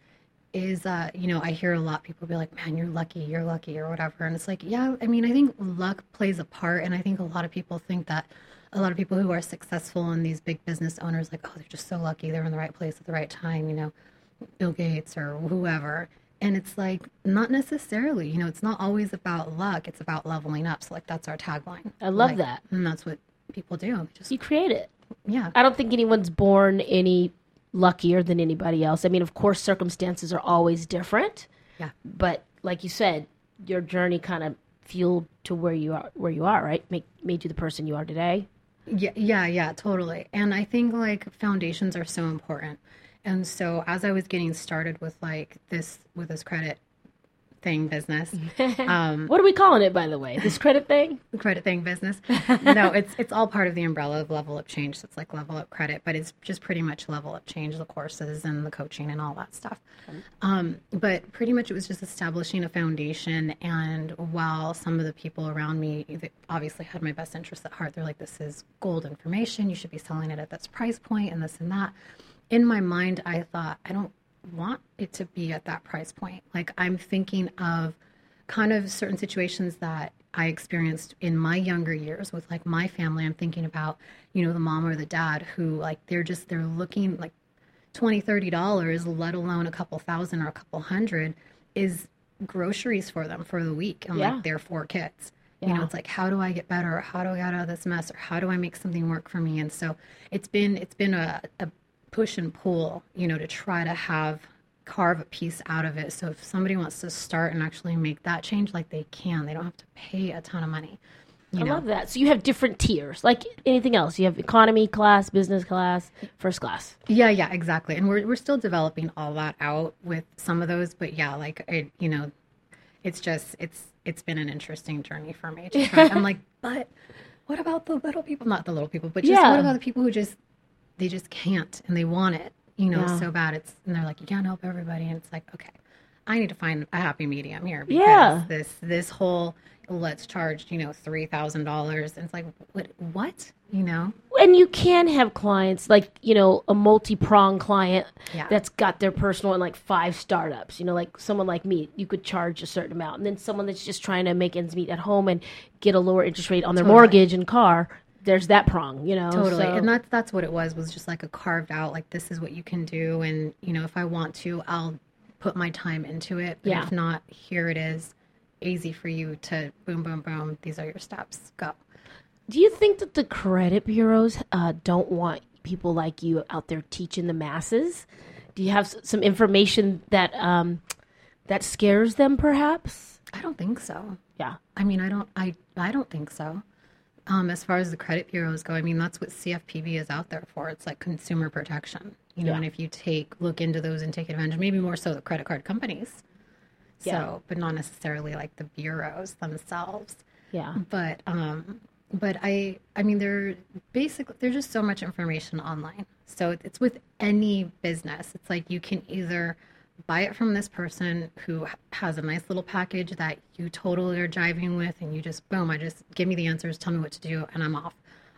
is, uh, you know, I hear a lot of people be like, man, you're lucky, you're lucky, or whatever. And it's like, yeah, I mean, I think luck plays a part. And I think a lot of people think that a lot of people who are successful and these big business owners, like, oh, they're just so lucky. They're in the right place at the right time, you know, Bill Gates or whoever. And it's like, not necessarily, you know, it's not always about luck. It's about leveling up. So like, that's our tagline. I love like, that. And that's what people do. Just, You create it. yeah. I don't think anyone's born any luckier than anybody else. I mean, of course, circumstances are always different. Yeah. But like you said, your journey kind of fueled to where you are, where you are, right? Make, made you the person you are today. Yeah, yeah, yeah, totally. And I think like foundations are so important. And so as I was getting started with like this, with this credit thing business, um, What are we calling it, by the way? This credit thing? the credit thing business, no, it's, it's all part of the umbrella of Level Up Change. So it's like Level Up Credit, but it's just pretty much Level Up Change, the courses and the coaching and all that stuff. Um, but pretty much it was just establishing a foundation. And while some of the people around me they obviously had my best interests at heart, they're like, this is gold information. You should be selling it at this price point and this and that. In my mind, I thought, I don't want it to be at that price point. Like I'm thinking of kind of certain situations that I experienced in my younger years with like my family. I'm thinking about, you know, the mom or the dad who like, they're just, they're looking like twenty, thirty dollars, let alone a couple thousand or a couple hundred is groceries for them for the week. And Yeah. like their four kids. Yeah. You know, it's like, how do I get better? Or how do I get out of this mess? Or how do I make something work for me? And so it's been, it's been a, a push and pull, you know, to try to have carve a piece out of it. So if somebody wants to start and actually make that change, like they can, they don't have to pay a ton of money. You I know? love that. So you have different tiers, like anything else. You have economy class, business class, first class. Yeah, yeah, exactly. And we're we're still developing all that out with some of those, but yeah, like it, you know, it's just it's it's been an interesting journey for me to try. I'm like, but what about the little people? Not the little people, but just Yeah. what about the people who just they just can't and they want it, you know, Yeah. so bad. It's and they're like, you can't help everybody, and it's like, okay, I need to find a happy medium here because Yeah. this this whole let's charge, you know, three thousand dollars, and it's like, what what you know. And you can have clients like, you know, a multi-pronged client Yeah. that's got their personal and like five startups, you know, like someone like me, you could charge a certain amount. And then someone that's just trying to make ends meet at home and get a lower interest rate on their Totally. mortgage and car, there's that prong, you know. Totally. So- And that's that's what it was, was just like a carved out, like this is what you can do. And, you know, if I want to, I'll put my time into it. But Yeah. if not, here it is. Easy for you to boom, boom, boom. These are your steps. Go. Do you think that the credit bureaus uh, don't want people like you out there teaching the masses? Do you have s- some information that um, that scares them, perhaps? I don't think so. Yeah. I mean, I don't I I don't think so. Um, as far as the credit bureaus go, I mean, that's what C F P B is out there for. It's like consumer protection, you know, Yeah. and if you take, look into those and take advantage, maybe more so the credit card companies. So, Yeah. but not necessarily like the bureaus themselves. Yeah. But, um, but I, I mean, there basically, there's just so much information online. So it's with any business. It's like you can either buy it from this person who has a nice little package that you totally are jiving with, and you just, boom, I just give me the answers, tell me what to do, and I'm off.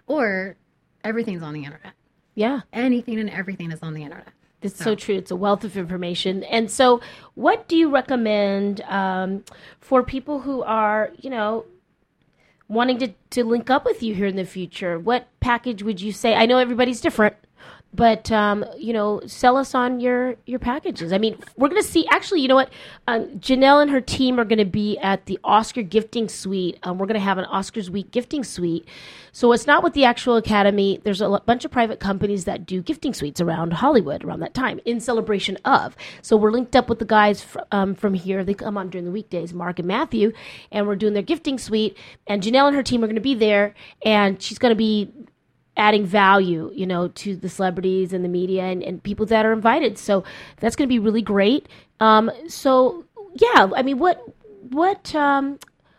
Or everything's on the internet. Yeah. Anything and everything is on the internet. It's so true. It's a wealth of information. And so what do you recommend um, for people who are, you know, wanting to, to link up with you here in the future? What package would you say? I know everybody's different, but, um, you know, sell us on your, your packages. I mean, we're going to see, actually, you know what? Um, Janelle and her team are going to be at the Oscar Gifting Suite. Um, we're going to have an Oscars Week Gifting Suite. So it's not with the actual Academy. There's a l- bunch of private companies that do gifting suites around Hollywood around that time in celebration of. So we're linked up with the guys fr- um, from here. They come on during the weekdays, Mark and Matthew, and we're doing their gifting suite. And Janelle and her team are going to be there, and she's going to be adding value, you know, to the celebrities and the media and, and people that are invited. So that's going to be really great. Um, so yeah, I mean, what, what, um,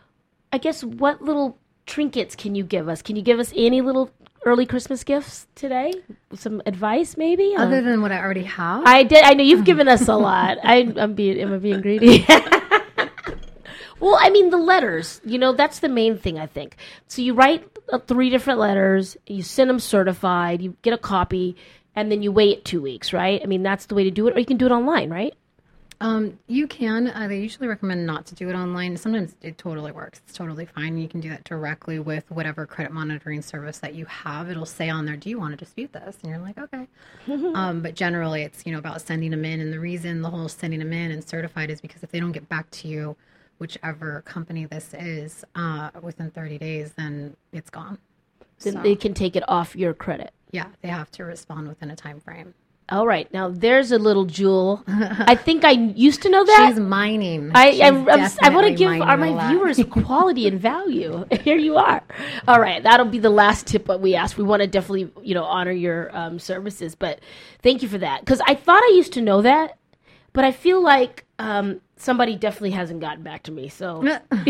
I guess, what little trinkets can you give us? Can you give us any little early Christmas gifts today? Some advice, maybe? Other Uh, than what I already have. I did. I know you've given us a lot. I, I'm being, am I being greedy? Well, I mean, the letters, you know, that's the main thing, I think. So you write uh, three different letters, you send them certified, you get a copy, and then you wait two weeks, right? I mean, that's the way to do it. Or you can do it online, right? Um, you can. Uh, they usually recommend not to do it online. Sometimes it totally works. It's totally fine. You can do that directly with whatever credit monitoring service that you have. It'll say on there, do you want to dispute this? And you're like, okay. um, but generally it's, you know, about sending them in. And the reason the whole sending them in and certified is because if they don't get back to you, whichever company this is, uh, within thirty days, then it's gone. Then So, they can take it off your credit. yeah, they have to respond within a time frame. All right. Now, there's a little jewel. I think I used to know that. She's mining. I, She's I, I'm, I want to definitely give mining our a my lot. viewers quality and value. Here you are. All right, that'll be the last tip that we ask. We want to definitely, you know, honor your um, services, but thank you for that because I thought I used to know that, but I feel like um, somebody definitely hasn't gotten back to me. So,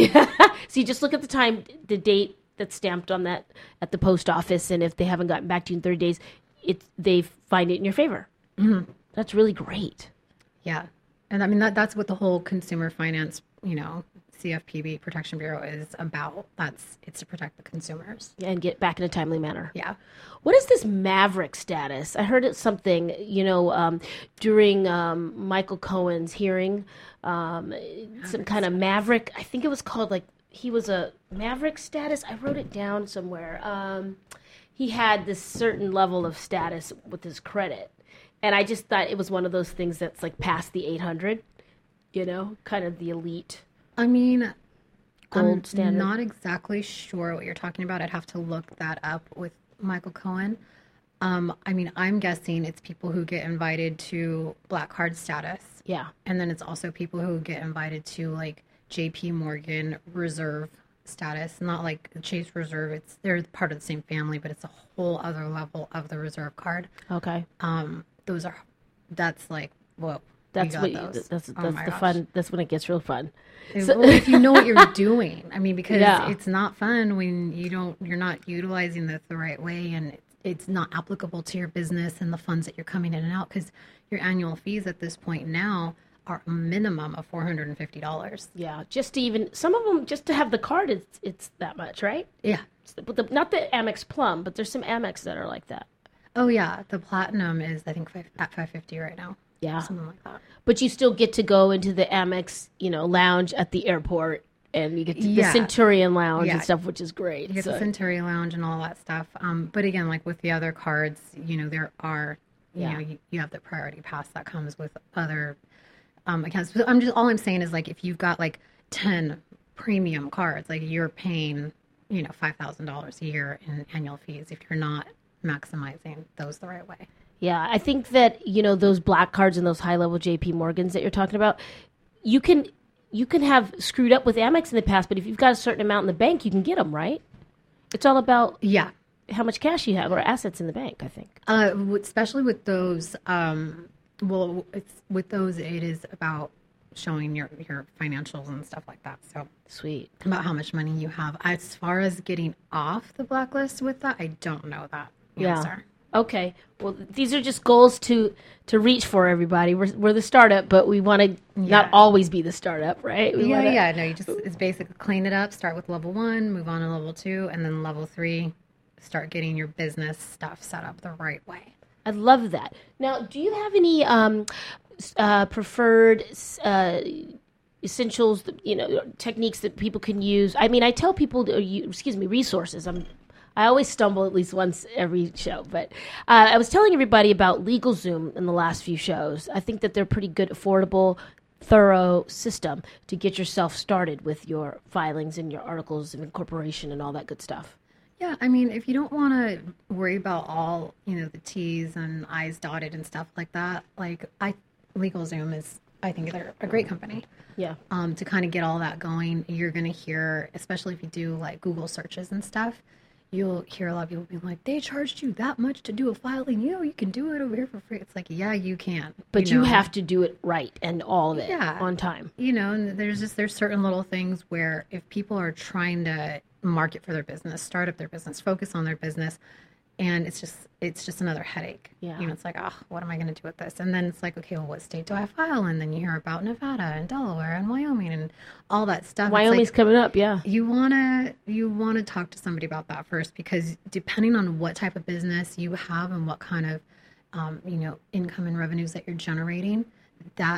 so you just look at the time, the date that's stamped on that at the post office, and if they haven't gotten back to you in thirty days, it's they find it in your favor. Mm-hmm. That's really great. Yeah. And I mean, that that's what the whole consumer finance, you know, C F P B Protection Bureau is about. That's it's to protect the consumers. And get back in a timely manner. Yeah. What is this Maverick status? I heard it's something, you know, um, during um, Michael Cohen's hearing, um, some kind of Maverick. I think it was called like, he was a Maverick status. I wrote it down somewhere. Um, he had this certain level of status with his credit. And I just thought it was one of those things that's like past the eight hundred, you know, kind of the elite. I mean, Gold I'm standard. not exactly sure what you're talking about. I'd have to look that up with Michael Cohen. Um, I mean, I'm guessing it's people who get invited to Black Card status. Yeah. And then it's also people who get invited to like J P Morgan Reserve status, not like Chase Reserve. It's they're part of the same family, but it's a whole other level of the Reserve card. Okay. Um, those are, that's like, whoa. That's got what you, those. that's Oh that's my the gosh. fun. That's when it gets real fun. If- So- well, if you know what you're doing, I mean, because Yeah. it's not fun when you don't, you're not utilizing this the right way, and it's, it's not applicable to your business and the funds that you're coming in and out. Because your annual fees at this point now are a minimum of four hundred and fifty dollars. Yeah, just to even some of them just to have the card, it's it's that much, right? Yeah. But the, not the Amex Plum, but there's some Amex that are like that. Oh yeah, the platinum is I think five, at five fifty right now. Yeah, Something like that. but you still get to go into the Amex, you know, lounge at the airport, and you get to Yeah. the Centurion Lounge Yeah. and stuff, which is great. You get So- the Century Lounge and all that stuff. Um, but again, like with the other cards, you know, there are, you Yeah. know, you, you have the priority pass that comes with other um, accounts. So I'm just all I'm saying is like if you've got like ten premium cards, like you're paying, you know, five thousand dollars a year in annual fees if you're not maximizing those the right way. Yeah, I think that, you know, those black cards and those high level J P Morgans that you're talking about, you can you can have screwed up with Amex in the past, but if you've got a certain amount in the bank, you can get them, right? It's all about Yeah. how much cash you have or assets in the bank, I think. Uh, w- especially with those, um, well, it's with those, it is about showing your, your financials and stuff like that. So Sweet. about how much money you have. As far as getting off the blacklist with that, I don't know that Yeah. answer. Okay. Well, these are just goals to to reach for everybody. We're we're the startup, but we want to not Yeah. always be the startup, right? We Yeah, wanna, yeah. No, you just, it's basically clean it up, start with level one, move on to level two, and then level three, start getting your business stuff set up the right way. I love that. Now, do you have any um, s- uh, preferred uh, essentials, you know, techniques that people can use? I mean, I tell people, to, you, excuse me, resources. I'm, I always stumble at least once every show, but uh, I was telling everybody about LegalZoom in the last few shows. I think that they're pretty good, affordable, thorough system to get yourself started with your filings and your articles of incorporation and all that good stuff. Yeah, I mean, if you don't want to worry about all, you know, the T's and I's dotted and stuff like that, like I, LegalZoom is, I think they're a great company. Yeah. Um, to kind of get all that going, you're going to hear, especially if you do like Google searches and stuff, you'll hear a lot of people being like, they charged you that much to do a filing. You know, you can do it over here for free. It's like, yeah, you can. But you, know? have to do it right and all of it Yeah. on time. You know, and there's just, there's certain little things where if people are trying to market for their business, start up their business, focus on their business, and it's just, it's just another headache. Yeah. You know, it's like, oh, what am I going to do with this? And then it's like, okay, well, what state do I file? And then you hear about Nevada and Delaware and Wyoming and all that stuff. It's Wyoming's like, coming up, yeah. you want to you want to talk to somebody about that first, because depending on what type of business you have and what kind of um, you know income and revenues that you're generating, that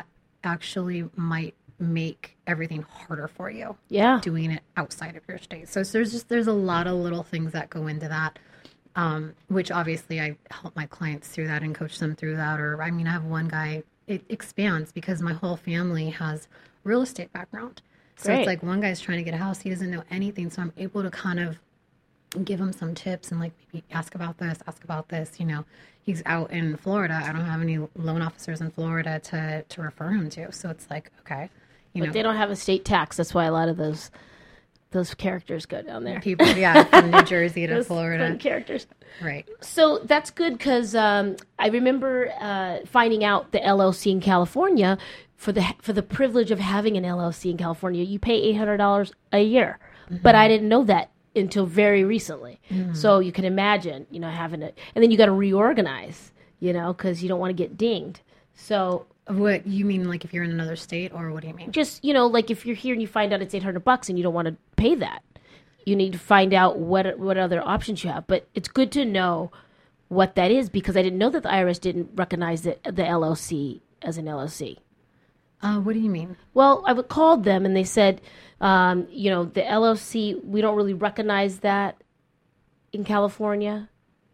actually might make everything harder for you. Yeah. Doing it outside of your state. So, so there's just, there's a lot of little things that go into that. Um, which obviously I help my clients through that and coach them through that. Or, I mean, I have one guy, it expands because my whole family has real estate background. So Great. It's like one guy's trying to get a house. He doesn't know anything. So I'm able to kind of give him some tips and like maybe ask about this, ask about this. You know, he's out in Florida. I don't have any loan officers in Florida to, to refer him to. So it's like, okay, you But know, they don't have a state tax. That's why a lot of those those characters go down there. people, yeah, from New Jersey to Those Florida. fun characters. Right. So that's good because um, I remember uh, finding out the L L C in California for the for the privilege of having an L L C in California. You pay eight hundred dollars a year, mm-hmm. but I didn't know that until very recently. Mm-hmm. So you can imagine, you know, having it, and then you got to reorganize, you know, because you don't want to get dinged. So. What you mean, like if you're in another state, or what do you mean? Just, you know, like if you're here and you find out it's eight hundred bucks and you don't want to pay that, you need to find out what what other options you have. But it's good to know what that is because I didn't know that the I R S didn't recognize the, the L L C as an L L C. Uh, what do you mean? Well, I called them and they said, um, you know, the L L C, we don't really recognize that in California.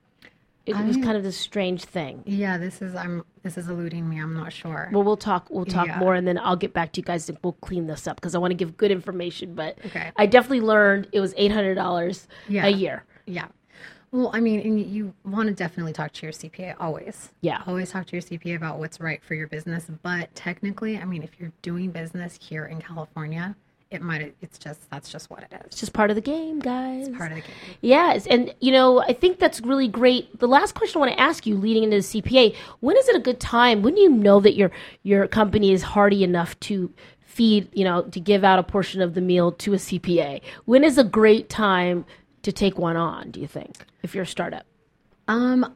It I, was kind of this strange thing. Yeah, this is I'm this is eluding me. I'm not sure. Well, we'll talk. We'll talk yeah. more, and then I'll get back to you guys. And we'll clean this up because I want to give good information. But okay. I definitely learned it was eight hundred dollars yeah. a year. Yeah. Well, I mean, and you want to definitely talk to your C P A always. Yeah. Always talk to your C P A about what's right for your business. But technically, I mean, if you're doing business here in California, it might. It's just that's just what it is. It's just part of the game, guys. It's part of the game. Yes, and you know, I think that's really great. The last question I want to ask you, leading into the C P A, when is it a good time? When do you know that your your company is hardy enough to feed, you know, to give out a portion of the meal to a C P A? When is a great time to take one on? Do you think, if you're a startup? Um.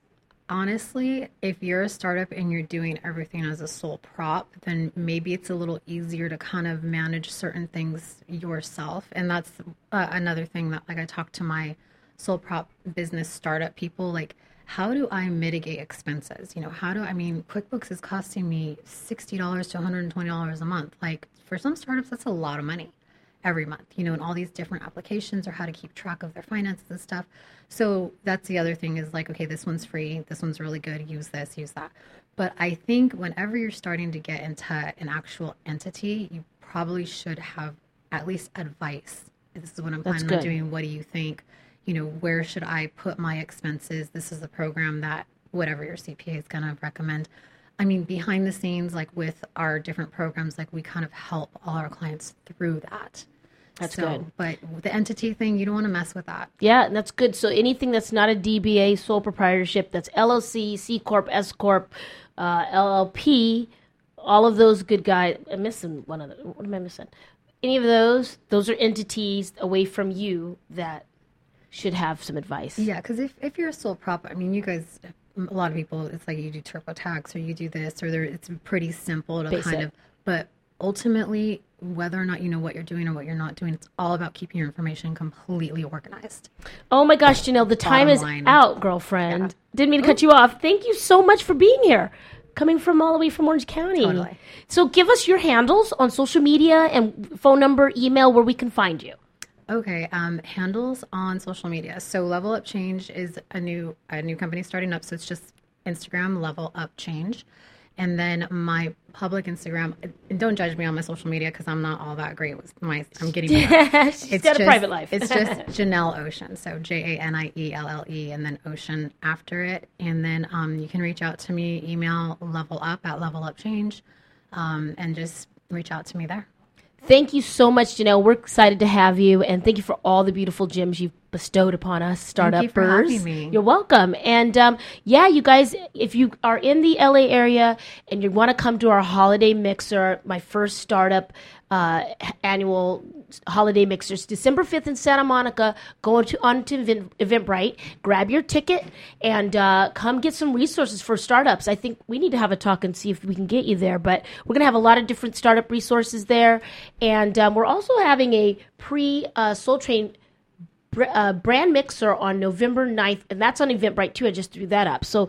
Honestly, if you're a startup and you're doing everything as a sole prop, then maybe it's a little easier to kind of manage certain things yourself. And that's uh, another thing that, like, I talk to my sole prop business startup people, like, how do I mitigate expenses? You know, how do I mean, QuickBooks is costing me sixty dollars to one hundred twenty dollars a month. Like, for some startups, that's a lot of money every month, you know, and all these different applications or how to keep track of their finances and stuff. So that's the other thing is like, okay, this one's free. This one's really good. Use this, use that. But I think whenever you're starting to get into an actual entity, you probably should have at least advice. This is what I'm That's planning good. on doing. What do you think? You know, where should I put my expenses? This is the program that whatever your C P A is going to recommend. I mean, behind the scenes, like with our different programs, like we kind of help all our clients through that. That's so, good. But the entity thing, you don't want to mess with that. Yeah, and that's good. So anything that's not a D B A, sole proprietorship, that's L L C, C Corp, S Corp, uh, L L P, all of those good guys. I'm missing one of them. What am I missing? Any of those, those are entities away from you that should have some advice. Yeah, because if, if you're a sole prop, I mean, you guys, a lot of people, it's like you do TurboTax or you do this, or there, it's pretty simple to Basic. kind of, but ultimately, whether or not you know what you're doing or what you're not doing, it's all about keeping your information completely organized. Oh my gosh, Janelle, the time Bottom is line. out, girlfriend. Yeah. Didn't mean to cut you off. Thank you so much for being here. Coming from all the way from Orange County. Totally. So give us your handles on social media and phone number, email, where we can find you. Okay, um, handles on social media. So Level Up Change is a new a new company starting up. So it's just Instagram, Level Up Change. And then my public Instagram, and don't judge me on my social media because I'm not all that great with my, I'm getting better. She's It's got a just- private life. It's just Janelle Ocean. So J A N I E L L E and then Ocean after it. And then um, you can reach out to me, email level up at Level Up Change, um, and just reach out to me there. Thank you so much, Janelle. We're excited to have you, and thank you for all the beautiful gems you've bestowed upon us, startuppers. Thank you for having me. You're welcome. And um, yeah, you guys, if you are in the L A area and you want to come to our holiday mixer, my first startup uh, annual holiday mixers, December fifth in Santa Monica, go to, on to Event, Eventbrite, grab your ticket, and uh, come get some resources for startups. I think we need to have a talk and see if we can get you there, but we're going to have a lot of different startup resources there. And um, we're also having a pre-Soul Train uh, brand mixer on November ninth, and that's on Eventbrite too. I just threw that up. So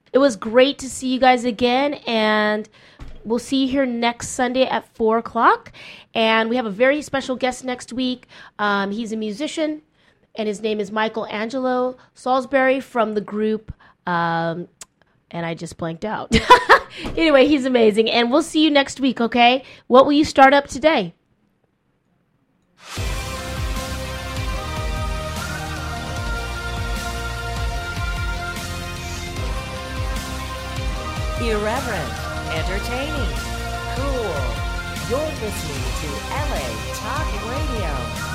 It was great to see you guys again, and we'll see you here next Sunday at four o'clock. And we have a very special guest next week. Um, he's a musician, and his name is Michael Angelo Salisbury from the group, um, and I just blanked out. Anyway, he's amazing, and we'll see you next week, okay? What will you start up today? Irreverent, entertaining, cool. You're listening to L A Talk Radio.